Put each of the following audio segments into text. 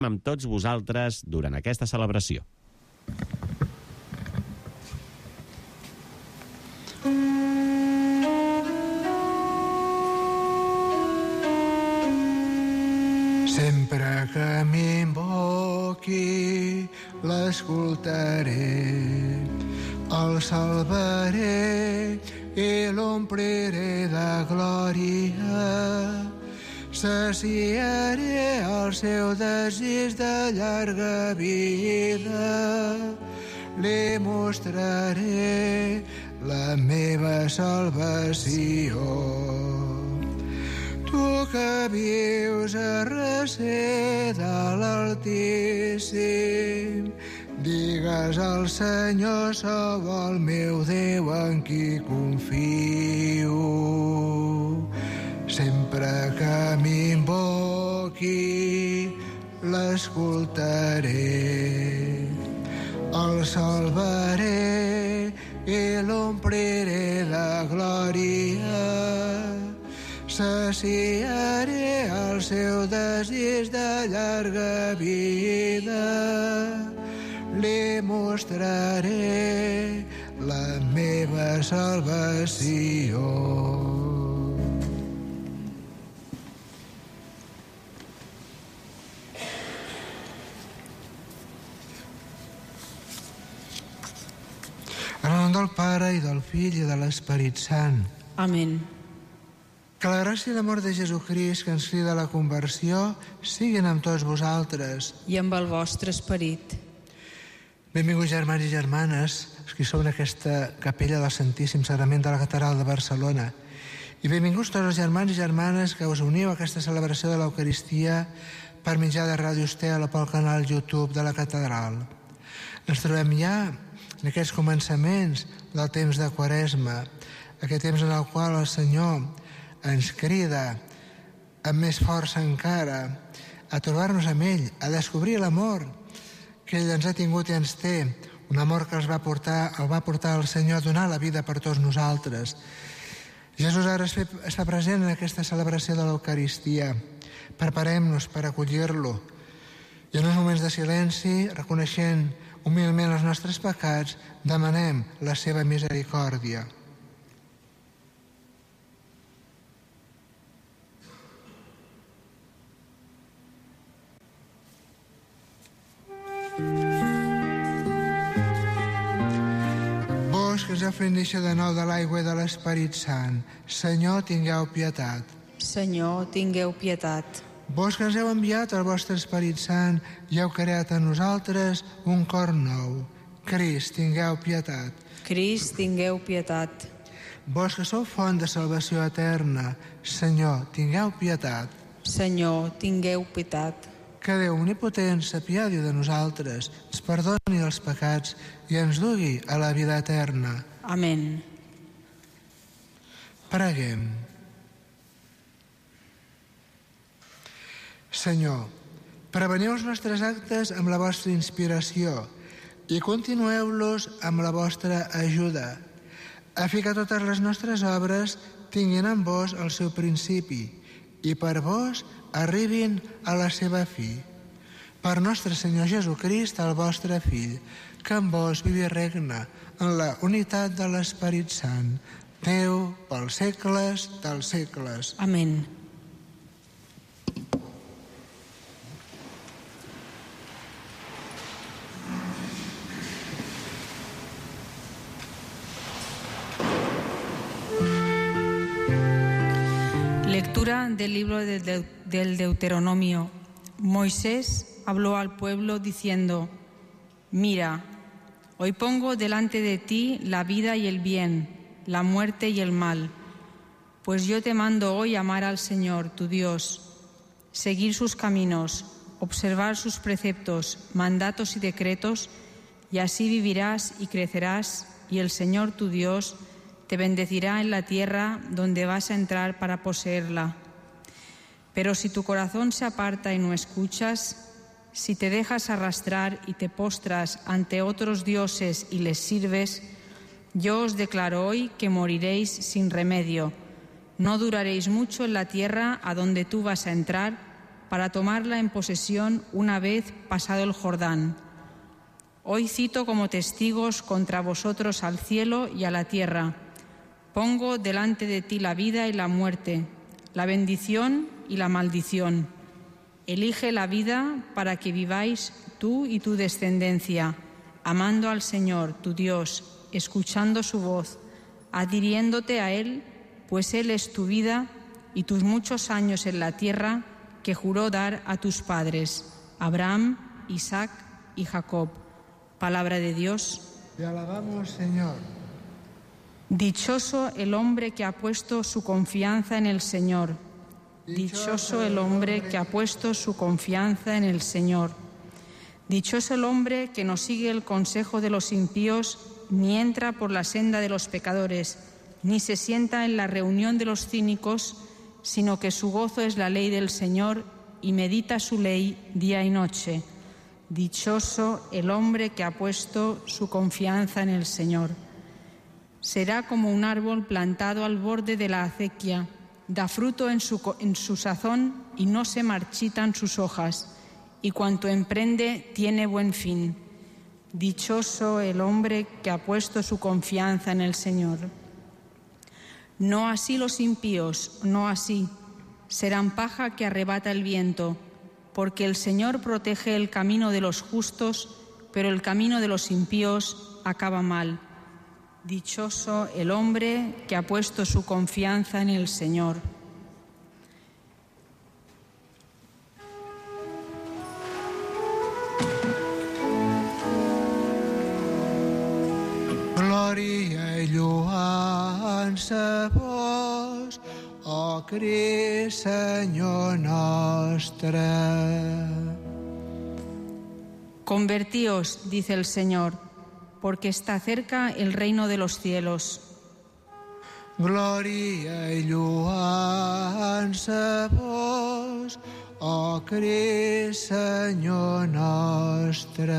amb tots vosaltres durant aquesta celebració. Sempre que m'invoqui l'escoltaré, el salvaré i l'ompliré de glòria. Saciaré el seu desig de llarga vida, li mostraré la meva salvació. Tu que vius a recer de l'Altíssim, digues al Senyor: sou el meu Déu en qui confio. Sempre que m'invoqui l'escoltaré, el salvaré i l'ompliré de glòria. Saciaré el seu desig de llarga vida, li mostraré la meva salvació. En el nom del Pare, i del Fill, i de l'Esperit Sant. Amén. Que la gràcia i l'amor de Jesucrist, que ens crida a la conversió, siguin amb tots vosaltres. I amb el vostre esperit. Benvinguts, germans i germanes, els que sou en aquesta capella del Santíssim Sagrament de la Catedral de Barcelona. I benvinguts tots els germans i germanes que us uniu a aquesta celebració de l'Eucaristia per mitjà de Ràdio Estel o pel canal YouTube de la Catedral. Ens trobem ja en aquests començaments del temps de Quaresma, aquest temps en el qual el Senyor ens crida amb més força encara a trobar-nos amb ell, a descobrir l'amor que ell ens ha tingut i ens té, un amor que el va portar el Senyor a donar la vida per tots nosaltres. Jesús ara està present en aquesta celebració de l'Eucaristia. Preparem-nos per acollir-lo i en uns moments de silenci, reconeixent humilment els nostres pecats, demanem la seva misericòrdia. Vós que ens heu fet néixer de nou de l'aigua i de l'Esperit Sant, Senyor, tingueu pietat. Senyor, tingueu pietat. Vós que ens heu enviat el vostre Esperit Sant i heu creat en nosaltres un cor nou, Crist, tingueu pietat. Crist, tingueu pietat. Vós que sou font de salvació eterna, Senyor, tingueu pietat. Senyor, tingueu pietat. Que Déu omnipotent s'apiadi de nosaltres, ens perdoni els pecats i ens dugui a la vida eterna. Amén. Preguem. Senyor, preveniu els nostres actes amb la vostra inspiració i continueu-los amb la vostra ajuda, a fi que totes les nostres obres tinguin en vos el seu principi i per vos arribin a la seva fi. Per nostre Senyor Jesucrist, el vostre Fill, que amb vos viu i regna en la unitat de l'Esperit Sant, Déu pels segles dels segles. Amén. Lectura del libro del Deuteronomio. Moisés habló al pueblo diciendo: Mira, hoy pongo delante de ti la vida y el bien, la muerte y el mal, pues yo te mando hoy amar al Señor, tu Dios, seguir sus caminos, observar sus preceptos, mandatos y decretos, y así vivirás y crecerás, y el Señor, tu Dios, te bendecirá en la tierra donde vas a entrar para poseerla. Pero si tu corazón se aparta y no escuchas, si te dejas arrastrar y te postras ante otros dioses y les sirves, yo os declaro hoy que moriréis sin remedio. No duraréis mucho en la tierra a donde tú vas a entrar, para tomarla en posesión una vez pasado el Jordán. Hoy cito como testigos contra vosotros al cielo y a la tierra. Pongo delante de ti la vida y la muerte, la bendición y la maldición. Elige la vida para que viváis tú y tu descendencia, amando al Señor, tu Dios, escuchando su voz, adhiriéndote a Él, pues Él es tu vida y tus muchos años en la tierra que juró dar a tus padres, Abraham, Isaac y Jacob. Palabra de Dios. Te alabamos, Señor. Dichoso el hombre que ha puesto su confianza en el Señor. Dichoso el hombre que ha puesto su confianza en el Señor. Dichoso el hombre que no sigue el consejo de los impíos, ni entra por la senda de los pecadores, ni se sienta en la reunión de los cínicos, sino que su gozo es la ley del Señor y medita su ley día y noche. Dichoso el hombre que ha puesto su confianza en el Señor. Será como un árbol plantado al borde de la acequia, da fruto en su sazón y no se marchitan sus hojas, y cuanto emprende tiene buen fin. Dichoso el hombre que ha puesto su confianza en el Señor. No así los impíos, no así. Serán paja que arrebata el viento, porque el Señor protege el camino de los justos, pero el camino de los impíos acaba mal. Dichoso el hombre que ha puesto su confianza en el Señor. Glòria i lluança a vos, oh Crist, Senyor nostre. Convertíos, dice el Señor, porque está cerca el reino de los cielos. Glòria i lluança a vos, oh Crist, Senyor nostre.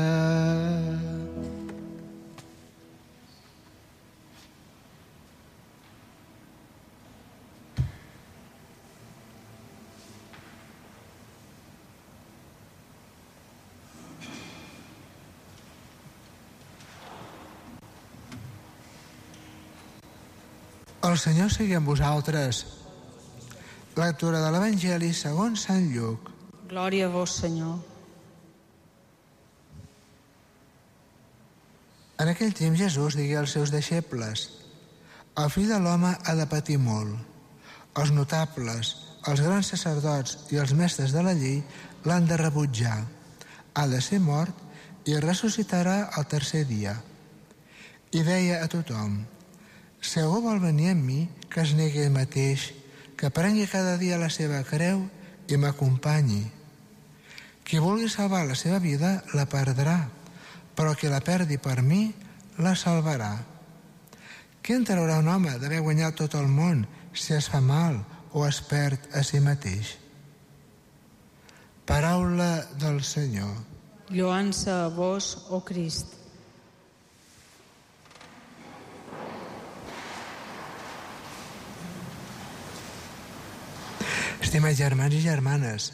El Senyor sigui amb vosaltres. Lectura de l'Evangeli segons Sant Lluc. Glòria a vos, Senyor. En aquell temps Jesús digué als seus deixebles: el fill de l'home ha de patir molt. Els notables, els grans sacerdots i els mestres de la llei l'han de rebutjar. Ha de ser mort i ressuscitarà el tercer dia. I deia a tothom: si algú vol venir amb mi, que es negui ell mateix, que prengui cada dia la seva creu i m'acompanyi. Qui vulgui salvar la seva vida, la perdrà, però qui la perdi per mi, la salvarà. Què en traurà un home d'haver guanyat tot el món si es fa mal o es perd a si mateix? Paraula del Senyor. Lloança a vos, oh Crist. Estimats germans i germanes,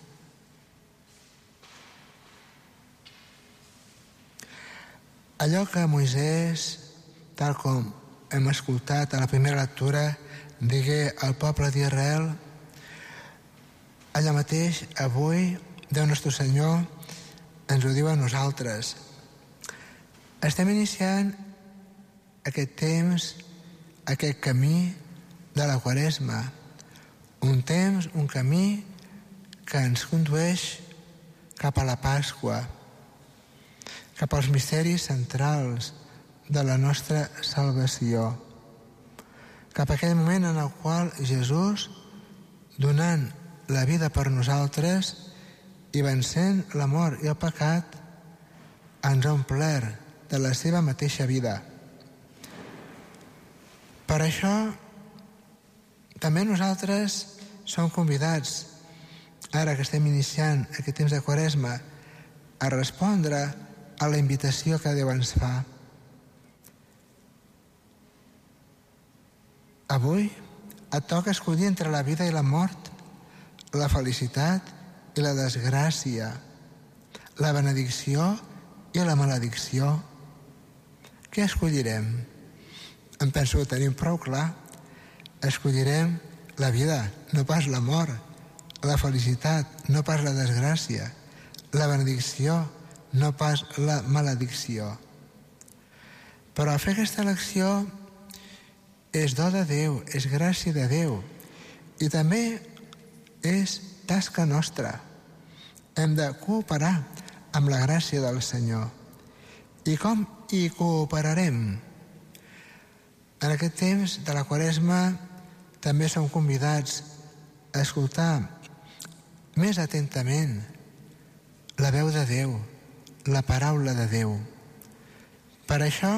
allò que Moisès, tal com hem escoltat a la primera lectura, digué al poble d'Israel, allà mateix, avui, Déu nostre Senyor ens ho diu a nosaltres. Estem iniciant aquest temps, aquest camí de la Quaresma, un temps, un camí que ens condueix cap a la Pasqua, cap als misteris centrals de la nostra salvació, cap a aquell moment en el qual Jesús, donant la vida per nosaltres i vencent la mort i el pecat, ens ha omplert de la seva mateixa vida. Per això, també nosaltres som convidats, ara que estem iniciant aquest temps de Quaresma, a respondre a la invitació que Déu ens fa. Avui et toca escollir entre la vida i la mort, la felicitat i la desgràcia, la benedicció i la maledicció. Què escollirem? Em penso que tenim prou clar. Escollirem la vida, no pas la mort, la felicitat, no pas la desgràcia, la benedicció, no pas la maledicció. Però fer aquesta elecció és do de Déu, és gràcia de Déu i també és tasca nostra. Hem de cooperar amb la gràcia del Senyor. I com hi cooperarem? En aquest temps de la Quaresma també som convidats a escoltar més atentament la veu de Déu, la paraula de Déu. Per això,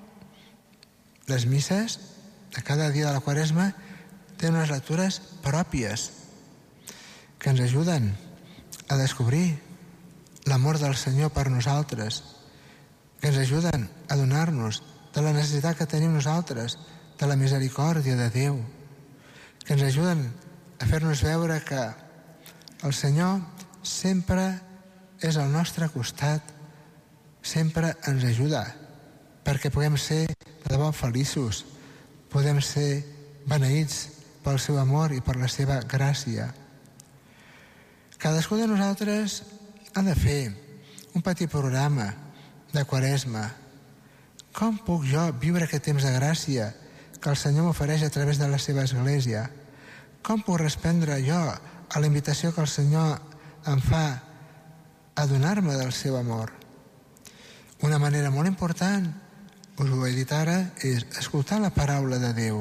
les misses de cada dia de la Quaresma tenen unes lectures pròpies que ens ajuden a descobrir l'amor del Senyor per nosaltres, que ens ajuden a donar-nos de la necessitat que tenim nosaltres, de la misericòrdia de Déu, que ens ajuden a fer-nos veure que el Senyor sempre és al nostre costat, sempre ens ajuda, perquè puguem ser de debò feliços, podem ser beneïts pel seu amor i per la seva gràcia. Cadascú de nosaltres ha de fer un petit programa de Quaresma. Com puc jo viure aquest temps de gràcia que el Senyor m'ofereix a través de la seva Església? Com puc respondre jo a la invitació que el Senyor em fa a donar-me del seu amor? Una manera molt important, us ho he dit ara, és escoltar la paraula de Déu.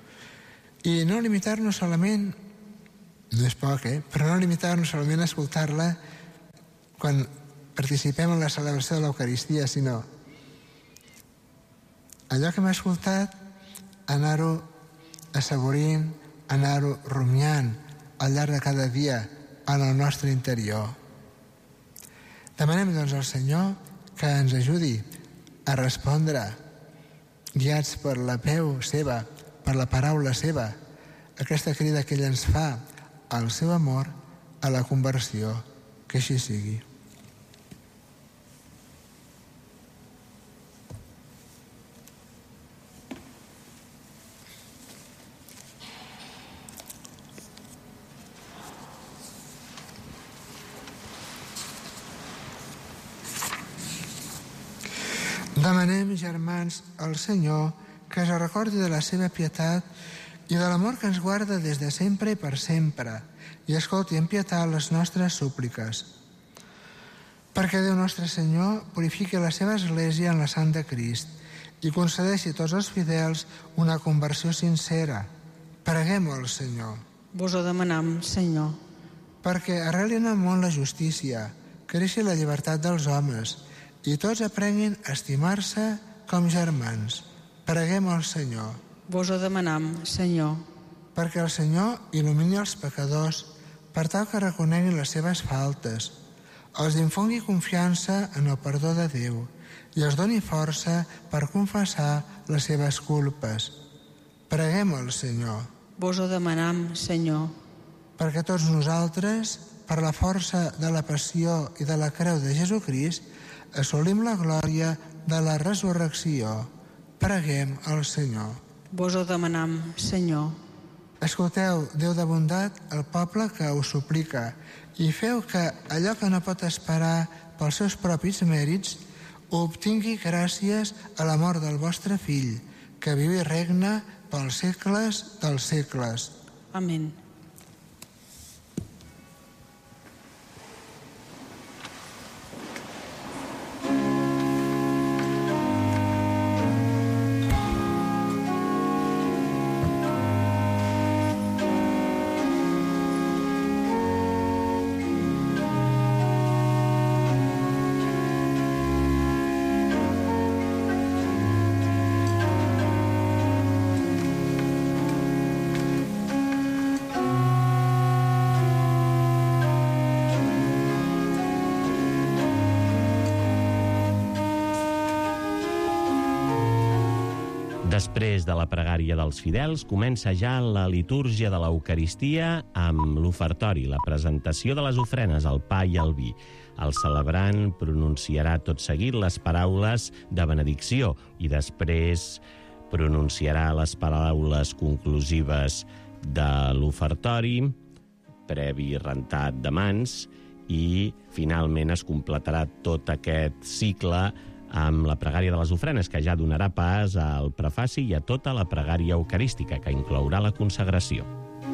I no limitar-nos solament, no és poc, però no limitar-nos solament a escoltar-la quan participem en la celebració de l'Eucaristia, sinó allò que hem escoltat, anar-ho assaborint, anar-ho rumiant al llarg de cada dia en el nostre interior. Demanem, doncs, al Senyor que ens ajudi a respondre, guiats per la veu seva, per la paraula seva, aquesta crida que ell ens fa al seu amor, a la conversió, que així sigui. Demanem, germans, al Senyor que es recordi de la seva pietat i de l'amor que ens guarda des de sempre i per sempre i escolti amb pietat les nostres súpliques. Perquè Déu nostre Senyor purifiqui la seva Església en la sang de Crist i concedeixi a tots els fidels una conversió sincera. Preguem-ho al Senyor. Vos ho demanam, Senyor. Perquè arreli en el món la justícia, creixi la llibertat dels homes i tots aprenguin a estimar-se com germans. Preguem al Senyor. Vos ho demanam, Senyor. Perquè el Senyor il·lumini els pecadors per tal que reconeguin les seves faltes, els infongui confiança en el perdó de Déu i els doni força per confessar les seves culpes. Preguem al Senyor. Vos ho demanam, Senyor. Perquè tots nosaltres, per la força de la passió i de la creu de Jesucrist, assolim la glòria de la resurrecció. Preguem al Senyor. Vos ho demanam, Senyor. Escolteu, Déu de bondat, el poble que us suplica i feu que allò que no pot esperar pels seus propis mèrits ho obtingui gràcies a la mort del vostre Fill, que viu i regna pels segles dels segles. Amén. Després de la pregària dels fidels, comença ja la litúrgia de l'Eucaristia amb l'ofertori, la presentació de les ofrenes, el pa i el vi. El celebrant pronunciarà tot seguit les paraules de benedicció i després pronunciarà les paraules conclusives de l'ofertori, previ rentat de mans, i finalment es completarà tot aquest cicle amb la pregària de les ofrenes, que ja donarà pas al prefaci i a tota la pregària eucarística, que inclourà la consagració.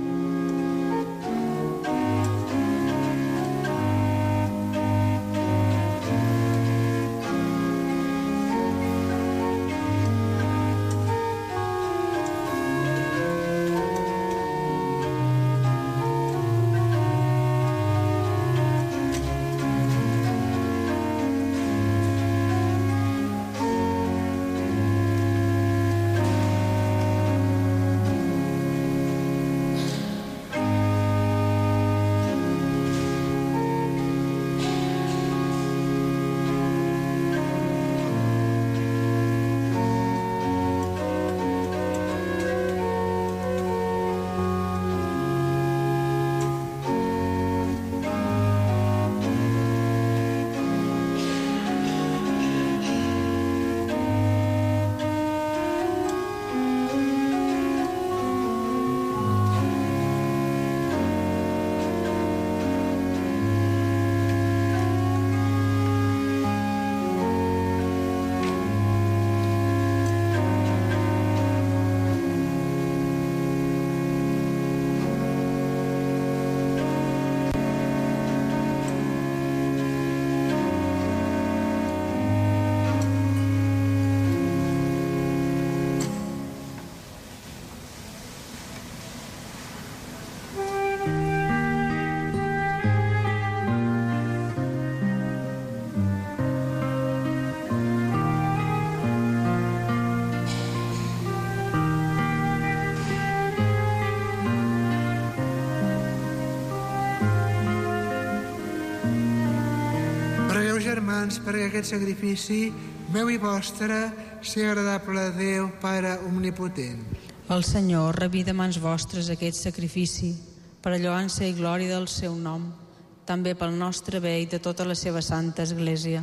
Germans, perquè aquest sacrifici meu i vostre sigui agradable a Déu, Pare omnipotent. El Senyor rebi de mans vostres aquest sacrifici, per a lloança i glòria del seu nom, també pel nostre bé i de tota la seva santa Església.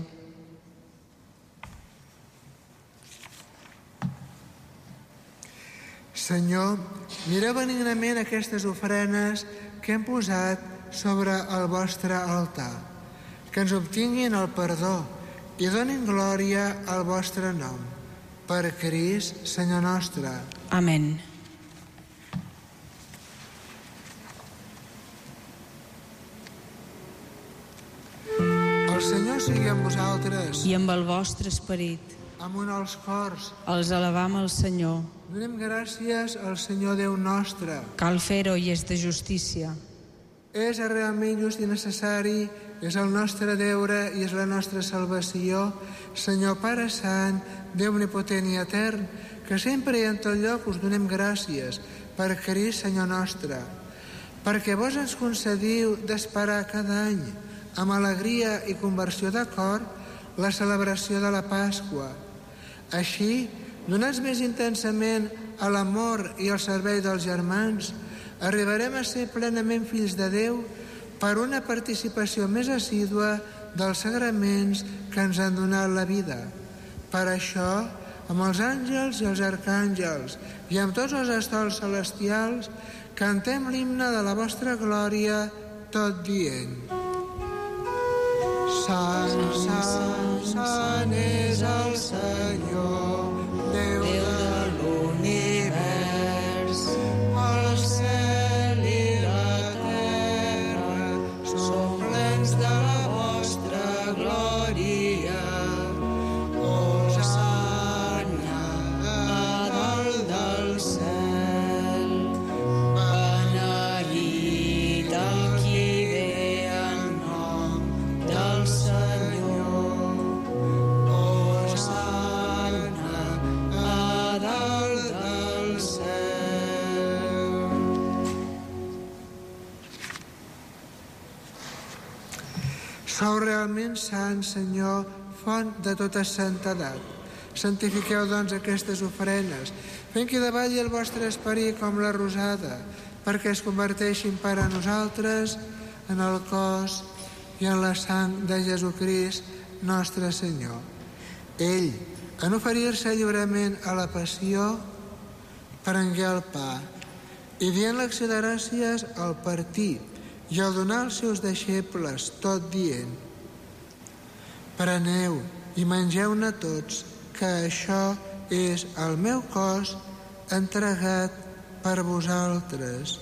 Senyor, mireu benignament aquestes ofrenes que hem posat sobre el vostre altar, que ens obtinguin el perdó i donin glòria al vostre nom. Per Crist, Senyor nostre. Amén. El Senyor sigui amb vosaltres. I amb el vostre esperit. Amunt als cors. Els elevam al Senyor. Donem gràcies al Senyor Déu nostre. Cal fer-ho i és de justícia. És realment just i necessari, és el nostre deure i és la nostra salvació, Senyor Pare Sant, Déu omnipotent i etern, que sempre i en tot lloc us donem gràcies per Crist, Senyor nostre, perquè vos ens concediu d'esperar cada any, amb alegria i conversió de cor, la celebració de la Pasqua. Així, donats més intensament a l'amor i al servei dels germans, arribarem a ser plenament fills de Déu per una participació més assídua dels sagraments que ens han donat la vida. Per això, amb els àngels i els arcàngels i amb tots els estols celestials, cantem l'himne de la vostra glòria, tot dient: Sant, sant, sant és el Senyor, Déu de l'univers. El cel i la terra són plens de la vostra glòria. Hosanna a dalt del cel. Beneït el qui ve en nom del Senyor. Hosanna a dalt del cel. Sou realment sant, Senyor, font de tota santedat. Santifiqueu, doncs, aquestes ofrenes, fent que davalli el vostre esperit com la rosada, perquè es converteixin per a nosaltres en el cos i en la sang de Jesucrist, nostre Senyor. Ell, en oferir-se lliurement a la passió, prengué el pa i, dient l'acció de gràcies, el partí i el donar als seus deixebles, tot dient: preneu i mengeu-ne tots, que això és el meu cos entregat per vosaltres.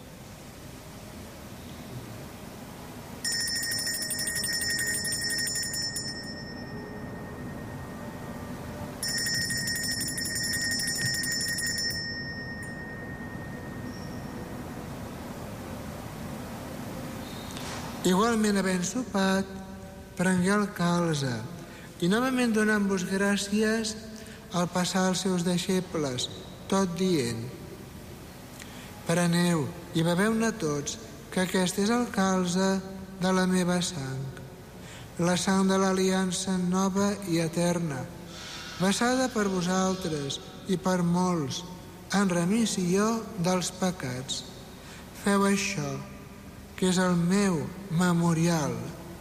Igualment, havent sopat, prengué el calze i, novament donant-vos gràcies, al passar als seus deixebles, tot dient: preneu i beveu-ne tots, que aquest és el calze de la meva sang, la sang de l'aliança nova i eterna, vessada per vosaltres i per molts, en remissió dels pecats. Feu això, que és el meu memorial.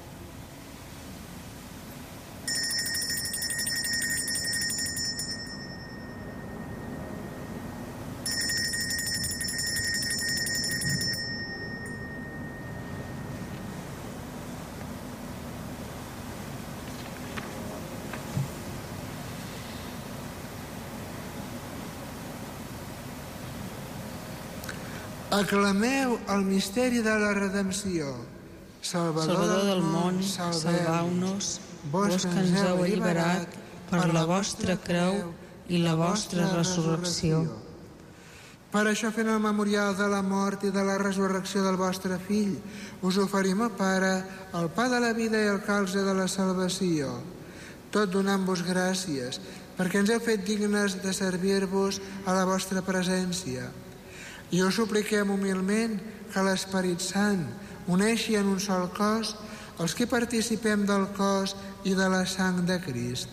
Aclameu el misteri de la redempció. Salvador del món, salveu-nos, vos que ens heu alliberat per la vostra creu i la vostra resurrecció. Per això, fent el memorial de la mort i de la resurrecció del vostre Fill, us oferim, Pare, el pa de la vida i el calze de la salvació, tot donant-vos gràcies, perquè ens heu fet dignes de servir-vos a la vostra presència. I us supliquem humilment que l'Esperit Sant uneixi en un sol cos els que participem del cos i de la sang de Crist.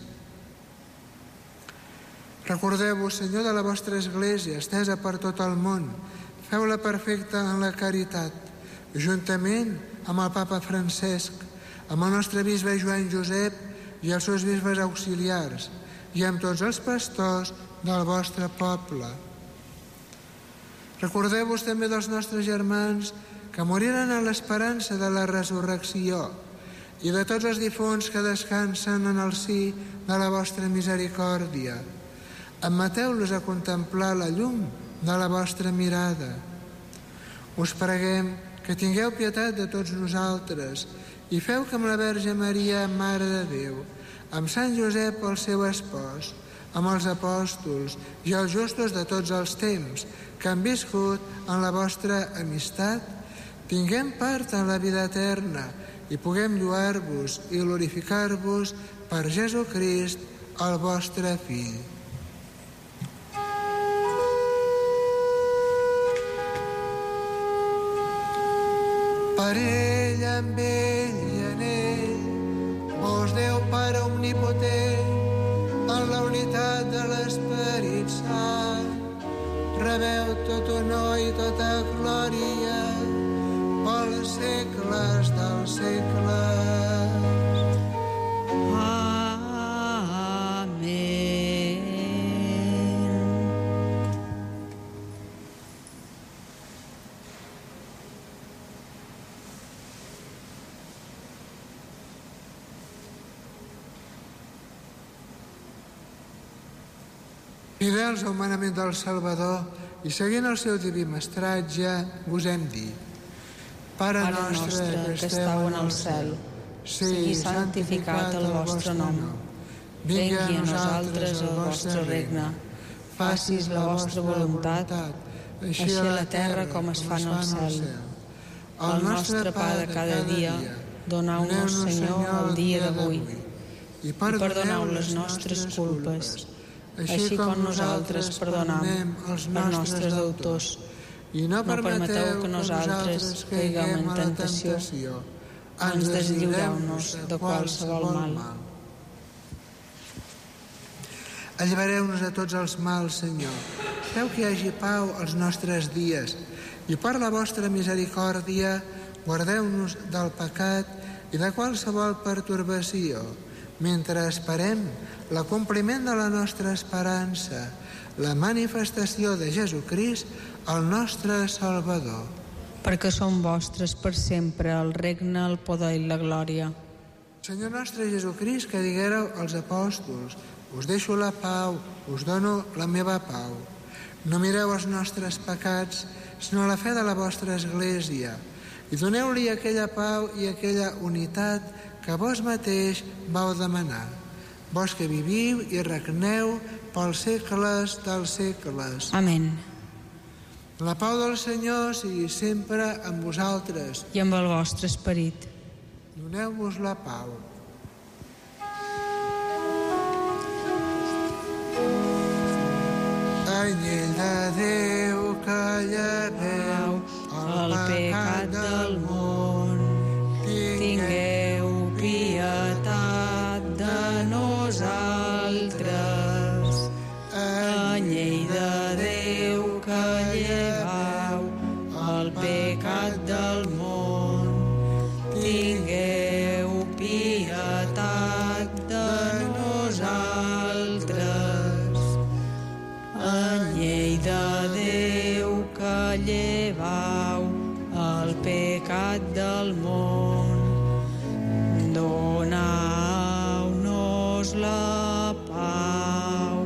Recordeu-vos, Senyor, de la vostra Església, estesa per tot el món. Feu-la perfecta en la caritat, juntament amb el Papa Francesc, amb el nostre bisbe Joan Josep i els seus bisbes auxiliars, i amb tots els pastors del vostre poble. Recordeu-vos també dels nostres germans que moriren en l'esperança de la resurrecció i de tots els difunts que descansen en el si de la vostra misericòrdia. Admeteu-los a contemplar la llum de la vostra mirada. Us preguem que tingueu pietat de tots nosaltres i feu que amb la Verge Maria, Mare de Déu, amb Sant Josep, el seu espòs, amb els apòstols i els justos de tots els temps que han viscut en la vostra amistat, tinguem part en la vida eterna i puguem lloar-vos i glorificar-vos per Jesucrist, el vostre Fill. Per ell, amb ell i en ell, vos Déu Pare omnipotent, en la unitat de l'Esperit Sant, rebeu tot honor i tota glòria pels segles dels segles. Amén. Fidels al manament del Salvador i seguint el seu diví mestratge, us hem dit: Pare nostre que esteu en el cel, sigui santificat el vostre nom. Vingui a nosaltres el vostre regne. Facis la vostra voluntat, així a la terra com es fa en el cel. El nostre pa de cada dia, doneu-nos, Senyor, el dia d'avui, i perdoneu les nostres culpes, així com nosaltres perdonam els nostres deutors. I no permeteu que nosaltres caiguem en tentació. Ens deslliureu-nos de qualsevol mal. Allibereu-nos de tots els mals, Senyor. Feu que hi hagi pau als nostres dies i per la vostra misericòrdia guardeu-nos del pecat i de qualsevol pertorbació, mentre esperem l'acompliment de la nostra esperança, la manifestació de Jesucrist, el nostre Salvador. Perquè són vostres per sempre el regne, el poder i la glòria. Senyor nostre Jesucrist, que diguéreu als apòstols: us deixo la pau, us dono la meva pau. No mireu els nostres pecats, sinó la fe de la vostra Església, i doneu-li aquella pau i aquella unitat que vos mateix vau demanar. Vos que viviu i regneu pels segles dels segles. Amén. La pau del Senyor sigui sempre amb vosaltres. I amb el vostre esperit. Doneu-vos la pau. Anyell de Déu que lleveu el pecat del món, Tingueu pietat de nosaltres. Anyell de Déu que lleveu el pecat del món, tingueu pietat de nosaltres. Anyell de Déu que lleveu el pecat del món, doneu-nos la pau.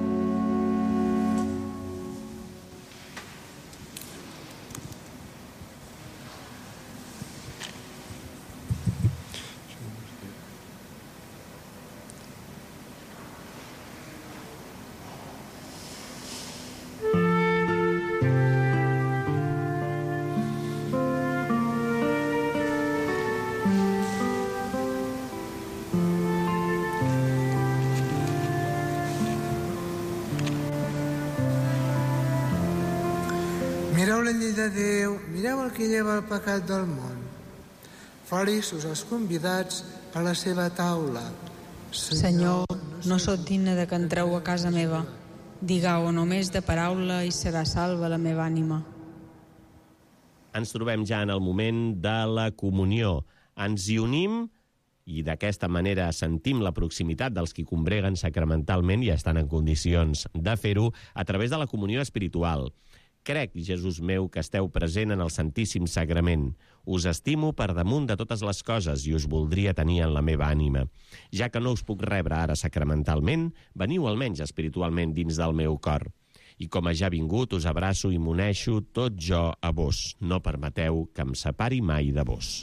Mireu la llei de Déu, mireu el que lleva el pecat del món. Feliços els convidats a la seva taula. Senyor, no sóc digne de que entreu a casa meva. Digueu només de paraula i serà salva la meva ànima. Ens trobem ja en el moment de la comunió. Ens hi unim i d'aquesta manera sentim la proximitat dels qui combreguen sacramentalment i estan en condicions de fer-ho a través de la comunió espiritual. Crec, Jesús meu, que esteu present en el Santíssim Sagrament. Us estimo per damunt de totes les coses i us voldria tenir en la meva ànima. Ja que no us puc rebre ara sacramentalment, veniu almenys espiritualment dins del meu cor. I com a ja vingut, us abraço i m'uneixo tot jo a vos. No permeteu que em separi mai de vos.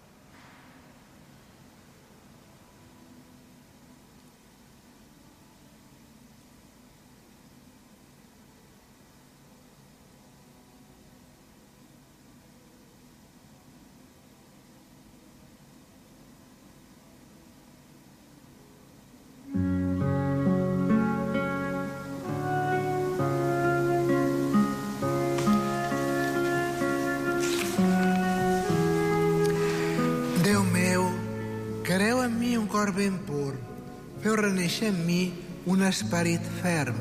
Déu meu, creeu en mi un cor ben pur, feu renéixer en mi un esperit ferm.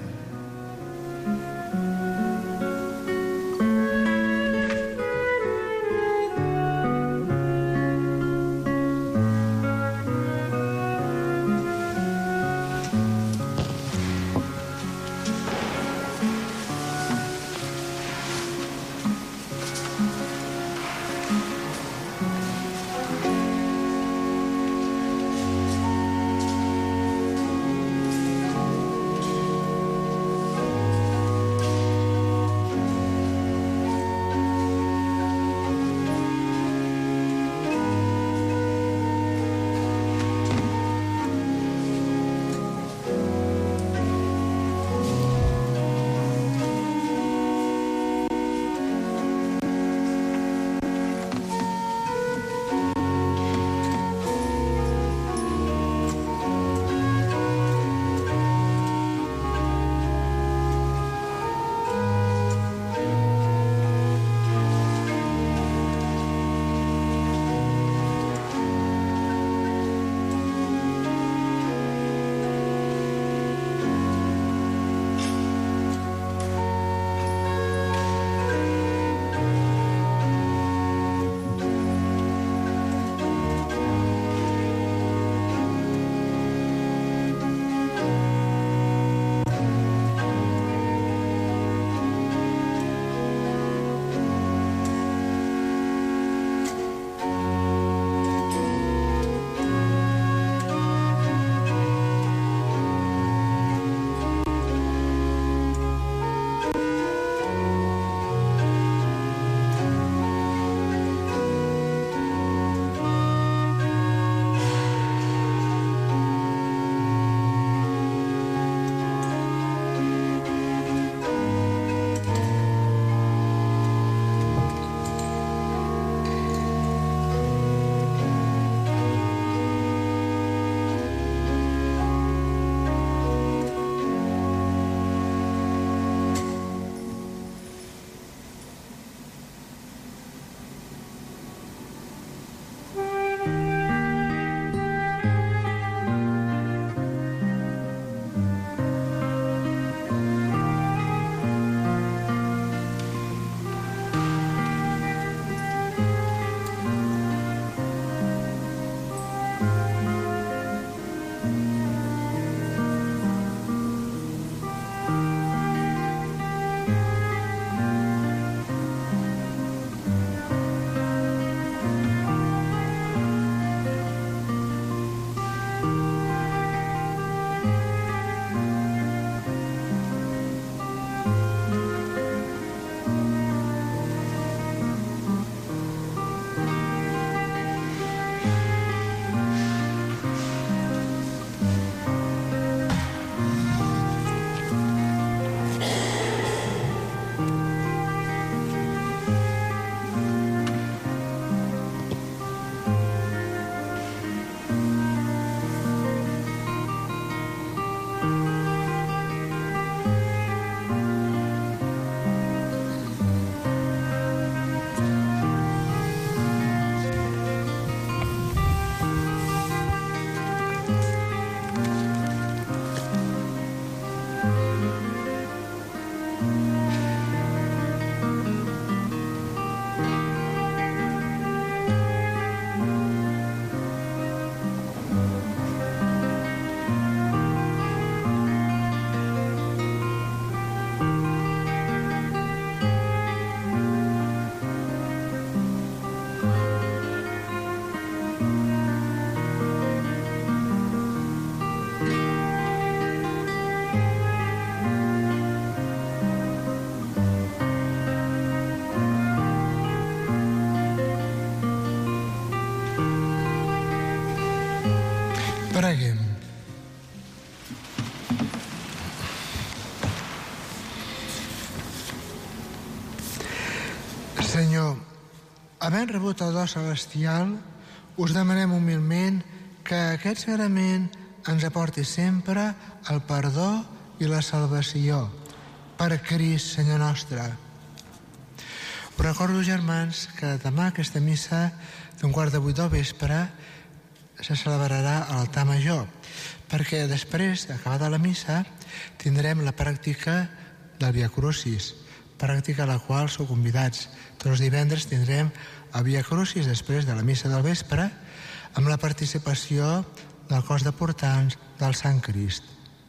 havent rebut el do celestial, us demanem humilment que aquest sagrament ens aporti sempre el perdó i la salvació. Per Crist, Senyor nostre. Us recordo, germans, que demà aquesta missa d'7:15 del vespre se celebrarà a l'altar major, perquè després, acabada la missa, tindrem la pràctica del Via Crucis, pràctica a la qual sou convidats. Tots els divendres tindrem el Via Crucis després de la missa del vespre, amb la participació del cos de portants del Sant Crist.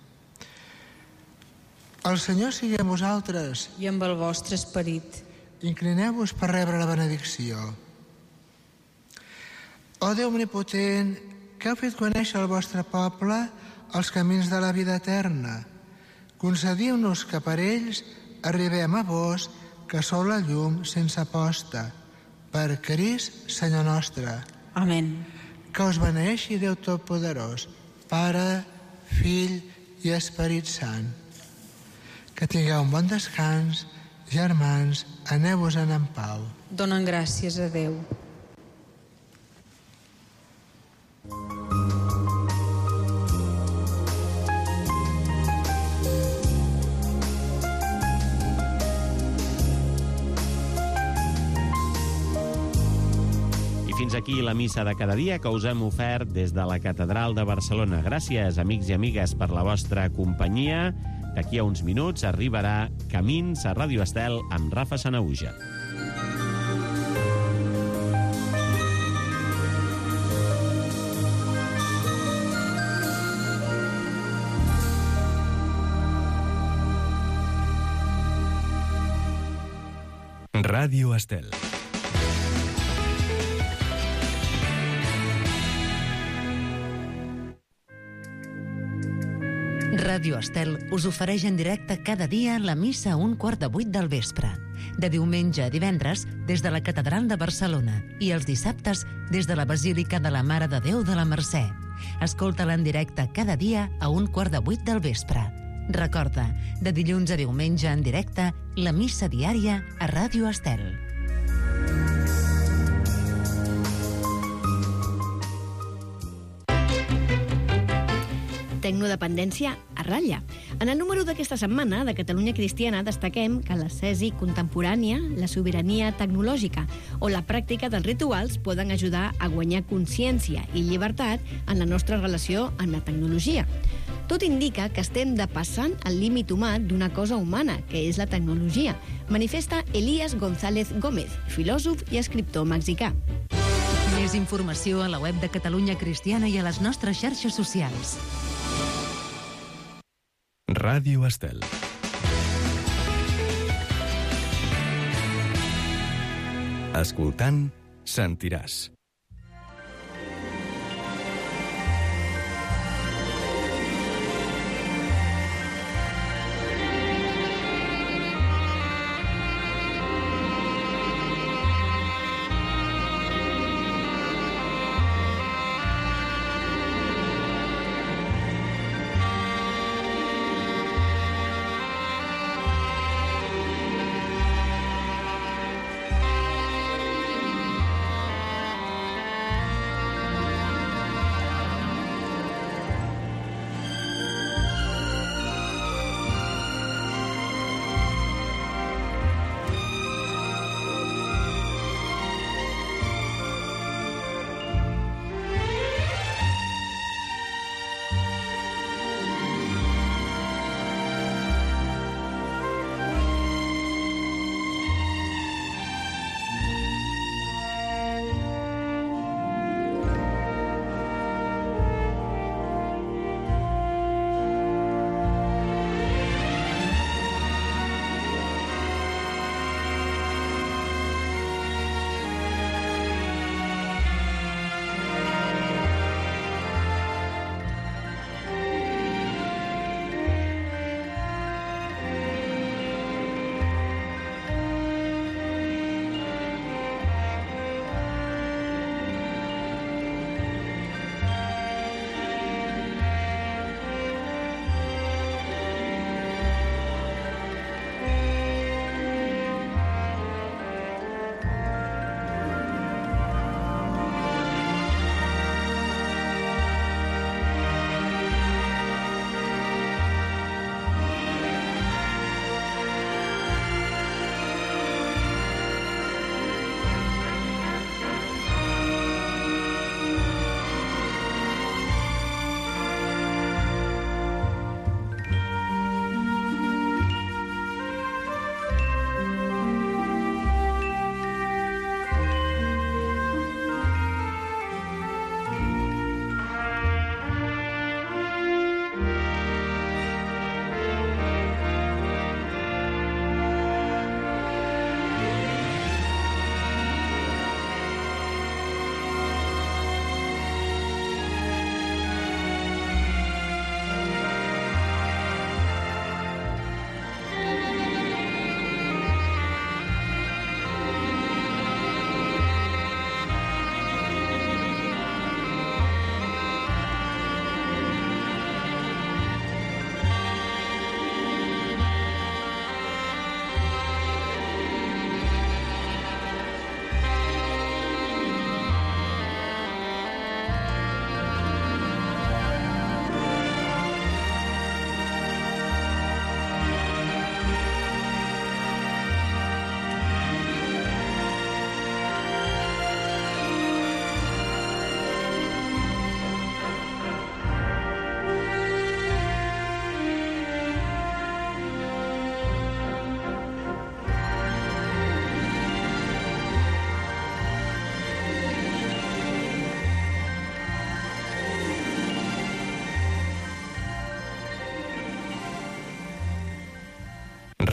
El Senyor sigui amb vosaltres. I amb el vostre esperit. Inclineu-vos per rebre la benedicció. Ó Déu omnipotent, que heu fet conèixer al vostre poble els camins de la vida eterna, concediu-nos que per ells arribem a vos, que sou la llum sense posta. Per Crist, Senyor nostre. Amén. Que us beneeixi Déu Totpoderós, Pare, Fill i Esperit Sant. Que tingueu un bon descans, germans, aneu-vos-en en pau. Donen gràcies a Déu. Fins aquí la missa de cada dia que us hem ofert des de la Catedral de Barcelona. Gràcies, amics i amigues, per la vostra companyia. D'aquí a uns minuts arribarà Camins a Ràdio Estel amb Rafa Sanahuja. Ràdio Estel. Ràdio Estel us ofereix en directe cada dia la missa a 7:15 del vespre. De diumenge a divendres des de la Catedral de Barcelona i els dissabtes des de la Basílica de la Mare de Déu de la Mercè. Escolta-la en directe cada dia a 7:15 del vespre. Recorda, de dilluns a diumenge en directe, la missa diària a Ràdio Estel. Tecnodependència a ratlla. En el número d'aquesta setmana de Catalunya Cristiana destaquem que l'ascesi contemporània, la sobirania tecnològica o la pràctica dels rituals poden ajudar a guanyar consciència i llibertat en la nostra relació amb la tecnologia. Tot indica que estem depassant el límit humà d'una cosa humana, que és la tecnologia, manifesta Elías González Gómez, filòsof i escriptor mexicà. Més informació a la web de Catalunya Cristiana i a les nostres xarxes socials. Ràdio Estel. Escoltant, sentiràs.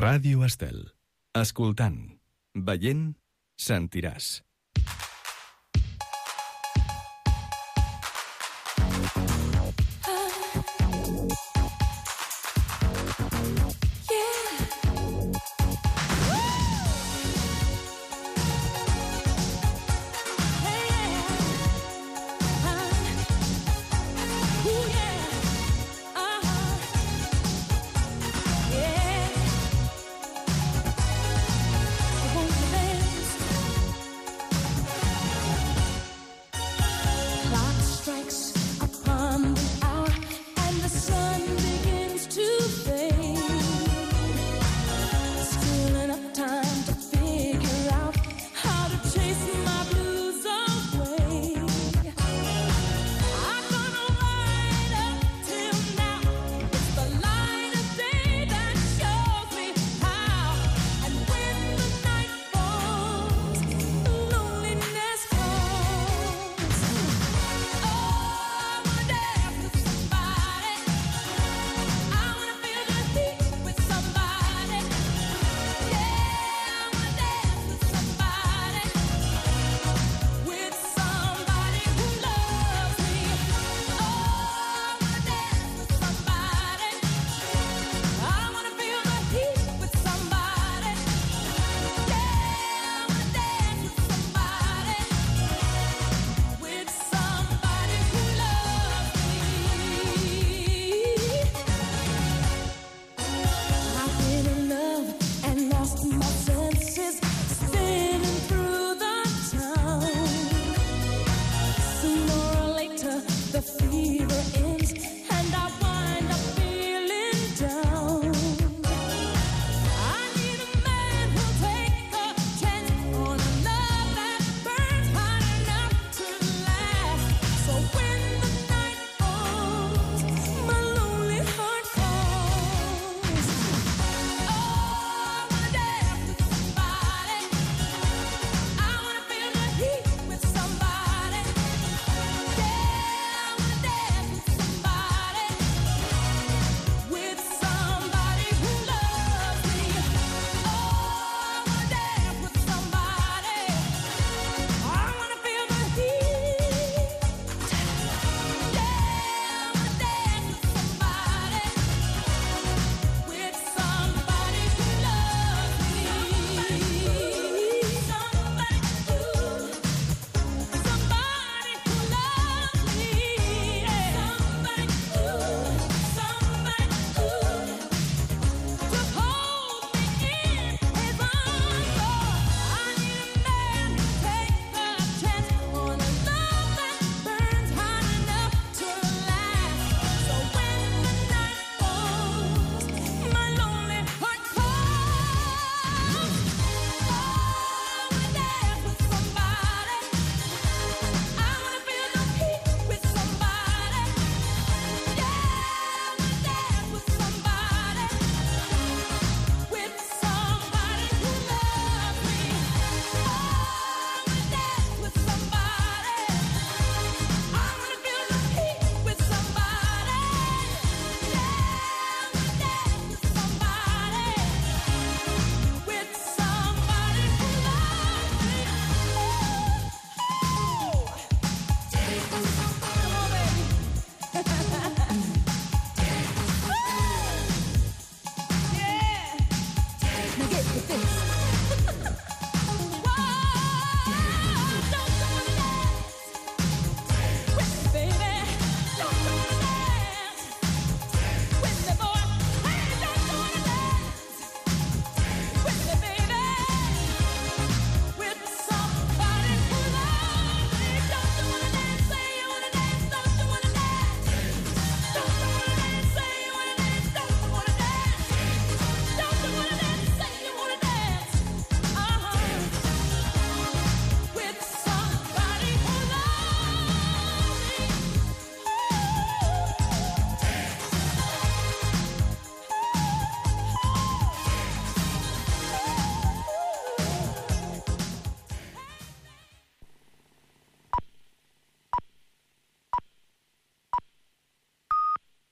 Ràdio Estel. Escoltant, veient, sentiràs.